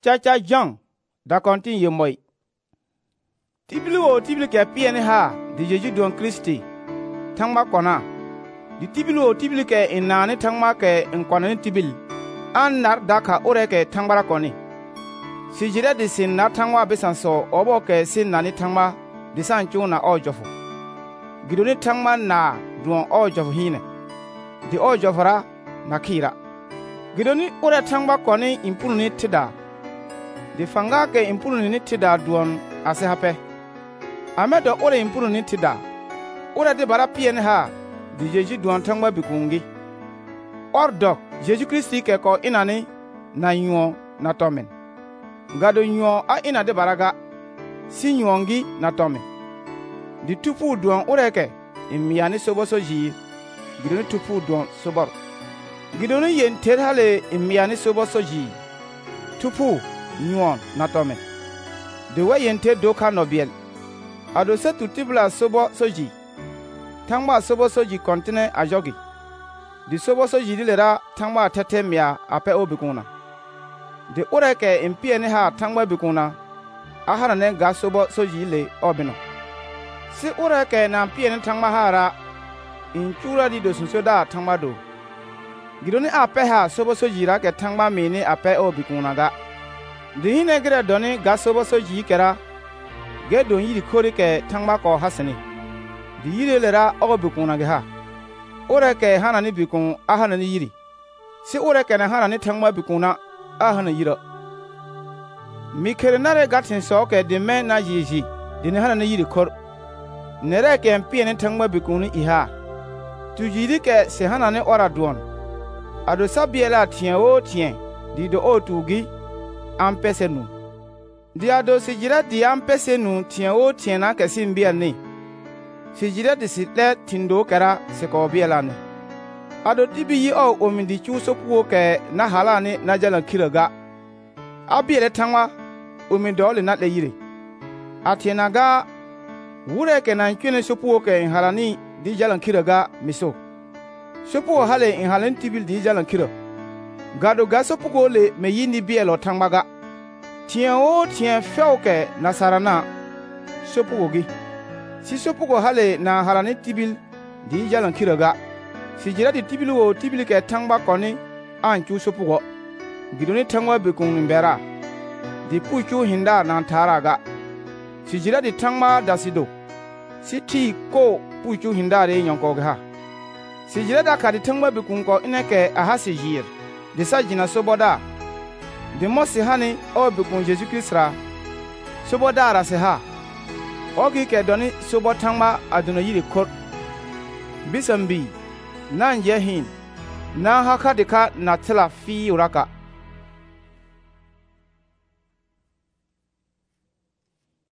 Chacha Jean da kontin ye moy. Tibili ke pieni ha di Jeju don Kristi. Tangma kona. Di tibili ke inani tangma ke nkwana tibil. An nar daka ore ke tangbara koni. Si jire di sin na tangwa besanso obo ke sin nani tangma di sanchu na ojofu. Gidoni tangma na duon ojofu hine. Di ojofara na kira. Gidoni ore tangba koni impunu ni tida. Di fanga ke impunu ni tida duon ase hape. Amedo ore impunu ni tida. Ore di bara pieni ha di Jeju duon tangba bikungi. Ordok Jeju Kristi ke ko inani na nyuo na tomen. Gado nyuo a ina de baraga si nyuongi na tomen. Di tupu duon ureke imiani soboso ji gidoni tupu duon sobor. Gidoni yen terhale imiani soboso ji tupu nyuon na tomen. De we yen te doka nobiel. Ado se tutibla sobo soji. Tangba sobo soji kontine ajogi. Di sobo soji dilera tangba tete mia ape obikuna. De ureke impieni ha tangba bikuna. Ahara ne ga sobo soji le obino. Si ureke na impieni tangba hara. Inchura di dosunso da tangba do. Gidoni ape ha sobo soji ra ke tangba mini ape obikuna ga. Di hine gire doni ga sobo soji kera. Ge don yiri kori ke tangba ko hasini. Di yiri lera obikuna ge ha. Ureke hana ni bikun ahana ni yiri. Si ureke na hana ni tangba bikuna ahana yira. Mikere nare gatin soke di men na yiji di ni hana ni yiri kor. Nereke mpie ni tangba bikuni iha. Tu yiri ke se hana ni ora duon. Ado sabiela tien o tien di do o tugi ampese nu. Di ado si jira di ampese nu tien o tien na ke si mbia ni. Si jira di si le tindo kera se ko biela ni. Ado tibi yi o omindi chu sopuo ke na halani na jalan kiraga. Abiele tangwa omindole na le yire. Atiena ga wure ke na nkwene sopuo ke halani di jalan kiraga miso. Sopuo hale in halen tibil di jalan kira. Gado ga sopuo le me yindi bielo tangwa ga. Tien o tien feo ke na sarana sopuo gi. Si sopuo hale na halani tibil di jalan kiraga. Si jira di tibili ke tangba koni anchu sopugo. Gidoni tangwa bikun mbera. Di puchu hinda na taraga. Si jira di tangba dasido. Si ti ko puchu hinda re nyonko ha. Si jira da ka di tangba bikun ko ineke ahasi jir. Di sa jina soboda. Di mosi hani o bikun Jesu Kristra. Soboda rase ha. Ogi ke doni sobo tangba aduno yiri kor. Bisambi. Nan yehin na haka dika na tela fi uraka